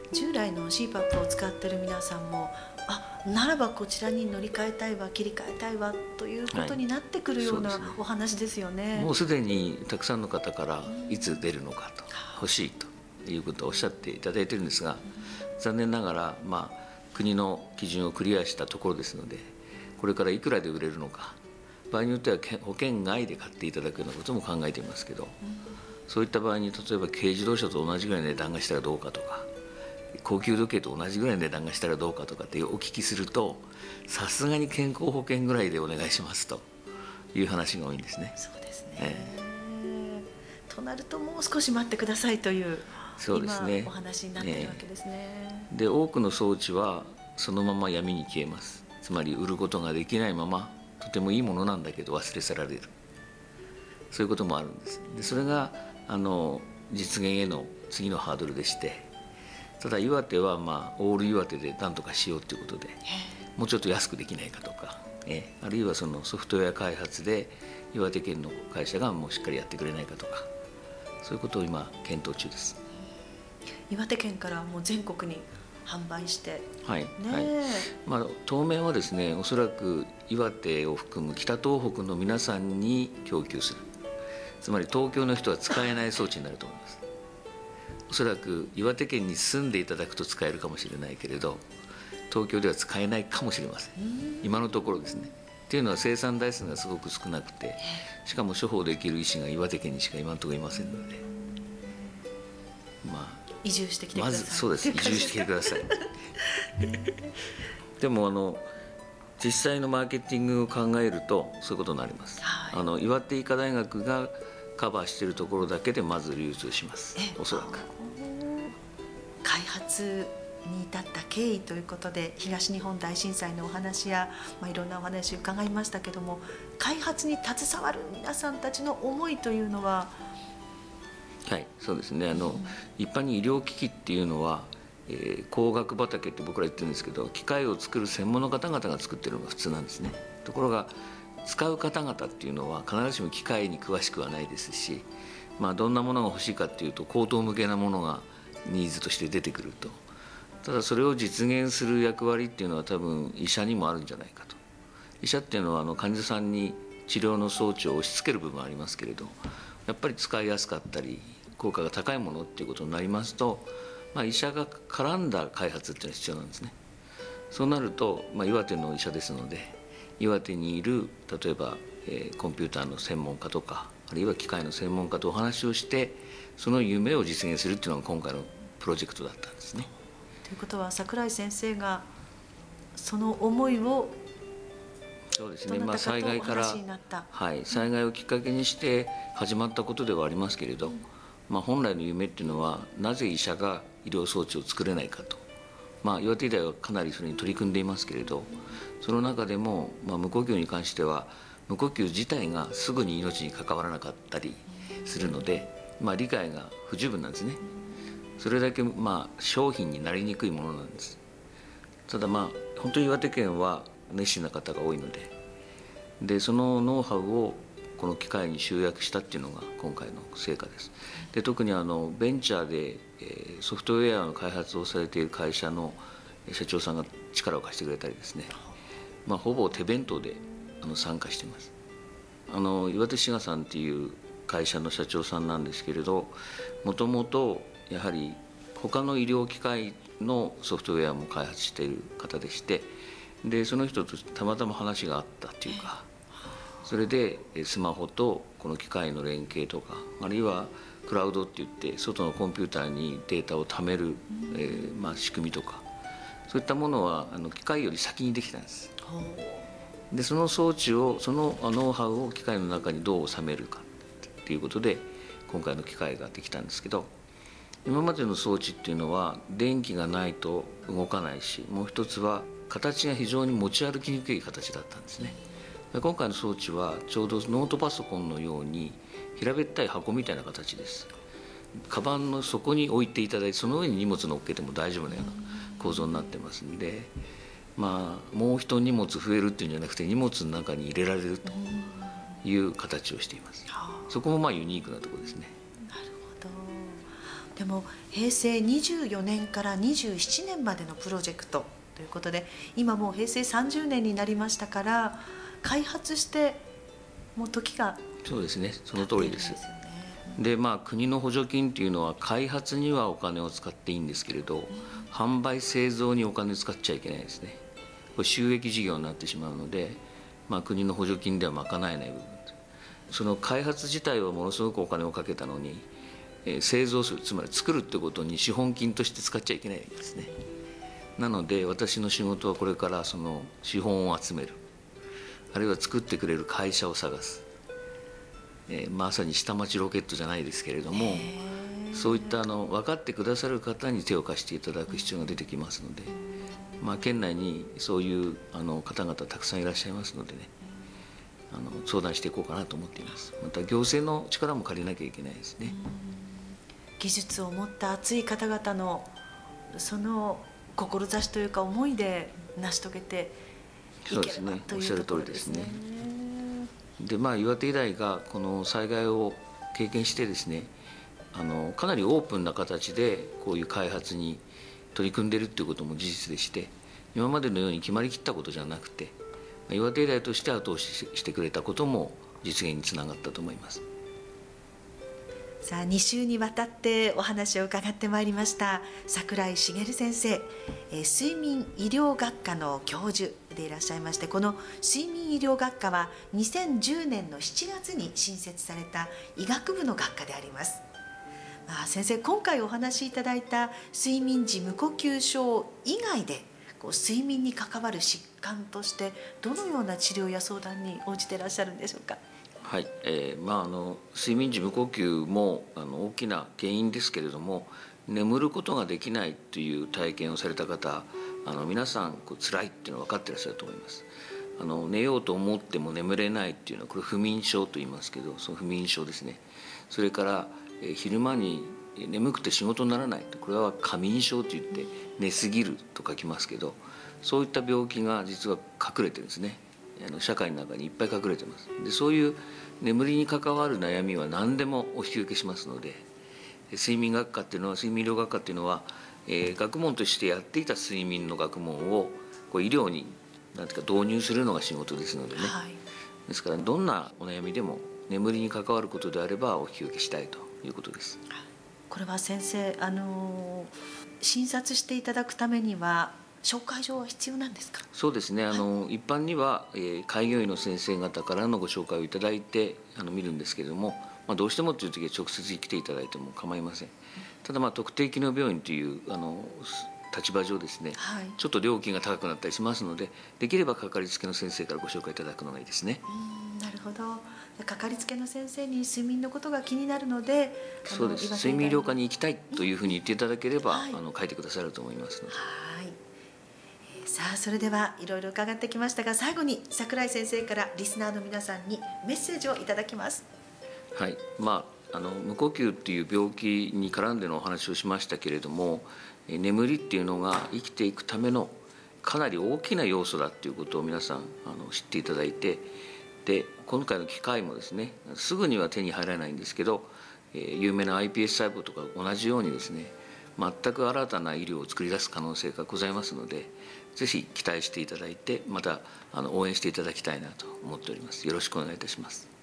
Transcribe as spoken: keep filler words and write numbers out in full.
従来の シーパップ を使ってる皆さんも、あ、ならばこちらに乗り換えたいわ、切り替えたいわということになってくるような、はい、うね、お話ですよね。 もうすでにたくさんの方からいつ出るのかと、欲しいということをおっしゃっていただいているんですが、残念ながら、まあ、国の基準をクリアしたところですので、これからいくらで売れるのか、場合によっては保険外で買っていただくようなことも考えていますけど、そういった場合に例えば軽自動車と同じぐらいの値段がしたらどうかとか、高級時計と同じぐらいの値段がしたらどうかとかってお聞きすると、さすがに健康保険ぐらいでお願いしますという話が多いんですね。 そうですね、えー、となるともう少し待ってくださいという、そうですね、今お話になっているわけですね。 で、多くの装置はそのまま闇に消えます。つまり売ることができないまま、とてもいいものなんだけど忘れ去られる、そういうこともあるんです。でそれがあの実現への次のハードルでして、ただ岩手は、まあ、オール岩手で何とかしようということで、もうちょっと安くできないかとか、えあるいはそのソフトウェア開発で岩手県の会社がもうしっかりやってくれないかとか、そういうことを今検討中です。 岩手県からもう全国に販売して、 はい、 ね、 はい、まあ、当面はですね、おそらく岩手を含む北東北の皆さんに供給する、つまり東京の人は使えない装置になると思います。おそらく岩手県に住んでいただくと使えるかもしれないけれど、東京では使えないかもしれません、今のところですね。っていうのは生産台数がすごく少なくて、しかも処方できる医師が岩手県にしか今のところいませんので、まあ移住してきてください。 まずそうです、移住してきてくださいでもあの実際のマーケティングを考えるとそういうことになります、はい、あの岩手医科大学がカバーしているところだけでまず流通します、おそらく。 開発に至った経緯ということで、東日本大震災のお話や、まあ、いろんなお話伺いましたけども、開発に携わる皆さんたちの思いというのは。 はい、そうですね、あの、うん、一般に医療機器っていうのは、えー、工学畑って僕ら言ってるんですけど、機械を作る専門の方々が作ってるのが普通なんですね。ところが使う方々っていうのは必ずしも機械に詳しくはないですし、まあ、どんなものが欲しいかっていうと高等向けなものがニーズとして出てくると。ただそれを実現する役割っていうのは多分医者にもあるんじゃないかと。医者っていうのはあの患者さんに治療の装置を押し付ける部分はありますけれど、やっぱり使いやすかったり効果が高いものっていうことになりますと、まあ、医者が絡んだ開発っていうのが必要なんですね。そうなると、まあ、岩手の医者ですので、岩手にいる例えば、えー、コンピューターの専門家とか、あるいは機械の専門家とお話をして、その夢を実現するっていうのが今回のプロジェクトだったんですね。 ということは櫻井先生がその思いを、 そうですね、まあ、災害から、はい、災害をきっかけにして始まったことではありますけれど、うん、まあ、本来の夢っていうのはなぜ医者が医療装置を作れないかと、まあ、岩手医大はかなりそれに取り組んでいますけれど、その中でも、まあ、無呼吸に関しては無呼吸自体がすぐに命に関わらなかったりするので、まあ、理解が不十分なんですね。それだけ、まあ、商品になりにくいものなんです。ただまあ本当に岩手県は熱心な方が多いので、でそのノウハウをこの機械に集約したっていうのが今回の成果です。で特にあのベンチャーで、えー、ソフトウェアの開発をされている会社の社長さんが力を貸してくれたりですね、まあ、ほぼ手弁当であの参加しています。あの岩手志賀さんっていう会社の社長さんなんですけれど、もともとやはり他の医療機械のソフトウェアも開発している方でして、でその人とたまたま話があったっていうか、それでスマホとこの機械の連携とか、あるいはクラウドって言って外のコンピューターにデータを貯める、えーまあ、仕組みとか、そういったものはあの機械より先にできたんです。でその装置を、そのノウハウを機械の中にどう収めるかっていうことで今回の機械ができたんですけど、今までの装置っていうのは電気がないと動かないし、もう一つは形が非常に持ち歩きにくい形だったんですね。今回の装置はちょうどノートパソコンのように平べったい箱みたいな形です。カバンの底に置いていただいて、その上に荷物乗っけても大丈夫なような構造になってますんで、まあもう一荷物増えるっていうんじゃなくて荷物の中に入れられるという形をしています。そこもまあユニークなところですね。 なるほど。 でも平成にじゅうよねんからにじゅうななねんまでのプロジェクトということで、今もう平成さんじゅうねんになりましたから、開発してもう時がそうですね、その通りです。でまあ、国の補助金っていうのは開発にはお金を使っていいんですけれど、うん、販売製造にお金を使っちゃいけないですね。これ収益事業になってしまうので、まあ、国の補助金では賄えない部分、その開発自体はものすごくお金をかけたのに、えー、製造する、つまり作るってことに資本金として使っちゃいけないですね。なので私の仕事はこれからその資本を集める、あるいは作ってくれる会社を探す、えー、まさに下町ロケットじゃないですけれども、そういったあの分かってくださる方に手を貸していただく必要が出てきますので、まあ、県内にそういうあの方々たくさんいらっしゃいますのでね、あの相談していこうかなと思っています。また行政の力も借りなきゃいけないですね。 技術を持った熱い方々のその志というか思いで成し遂げていければというところですね。 でまあ、岩手医大がこの災害を経験してですね、あのかなりオープンな形でこういう開発に取り組んでいるということも事実でして、今までのように決まりきったことじゃなくて、岩手医大として後押ししてくれたことも実現につながったと思います。 さあに週にわたってお話を伺ってまいりました櫻井茂先生、え睡眠医療学科の教授でいらっしゃいまして、この睡眠医療学科はにせんじゅうねんのしちがつに新設された医学部の学科であります。まあ、先生、今回お話しいただいた睡眠時無呼吸症以外でこう睡眠に関わる疾患としてどのような治療や相談に応じていらっしゃるんでしょうか。 はい、えーまあ、あの睡眠時無呼吸もあの大きな原因ですけれども、眠ることができないという体験をされた方、あの皆さんこう辛いっていうのは分かってらっしゃると思います。あの寝ようと思っても眠れないっていうのはこれ不眠症と言いますけど、その不眠症ですね。それから、えー、昼間に眠くて仕事にならない、これは過眠症といって寝すぎると書きますけど、そういった病気が実は隠れてるんですね。あの社会の中にいっぱい隠れてます。でそういう眠りに関わる悩みは何でもお引き受けしますので、睡眠学科っていうのは睡眠医療学科っていうのは、えー、学問としてやっていた睡眠の学問をこう医療になんていうか導入するのが仕事ですのでね、はい、ですからどんなお悩みでも眠りに関わることであればお引き受けしたいということです。 これは先生、あのー、診察していただくためには紹介状は必要なんですか。 そうですね、あの、はい、一般には、えー、開業医の先生方からのご紹介をいただいてあの見るんですけれども、まあ、どうしてもという時は直接来ていただいても構いません。ただ、まあ、特定機能病院というあの立場上ですね、はい、ちょっと料金が高くなったりしますので、できればかかりつけの先生からご紹介いただくのがいいですね。 うん、なるほど。かかりつけの先生に睡眠のことが気になるので、 そうです、睡眠医療科に行きたいというふうに言っていただければ、はい、あの書いてくださると思いますので。 はい、さあそれではいろいろ伺ってきましたが、最後に櫻井先生からリスナーの皆さんにメッセージをいただきます。 はい、まあ、あの無呼吸っていう病気に絡んでのお話をしましたけれども、え眠りっていうのが生きていくためのかなり大きな要素だっていうことを皆さんあの知っていただいて、で今回の機械もですね、すぐには手に入らないんですけど、えー、有名な アイピーエス 細胞とか同じようにですね、全く新たな医療を作り出す可能性がございますので、ぜひ期待していただいて、またあの応援していただきたいなと思っております。よろしくお願いいたします。